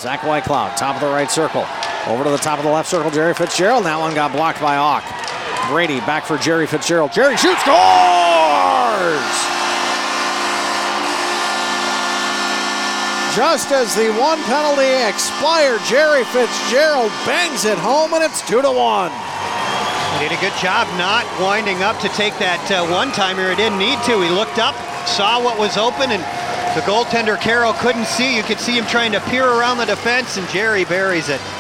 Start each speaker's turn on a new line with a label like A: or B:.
A: Zach Whitecloud, top of the right circle. Over to the top of the left circle, Jerry Fitzgerald. That one got blocked by Auk. Brady back for Jerry Fitzgerald. Jerry shoots, scores! Just as the one penalty expired, Jerry Fitzgerald bangs it home, and it's 2-1.
B: He did a good job not winding up to take that one-timer. He didn't need to. He looked up, saw what was open, and the goaltender, Carroll, couldn't see. You could see him trying to peer around the defense, and Jerry buries it.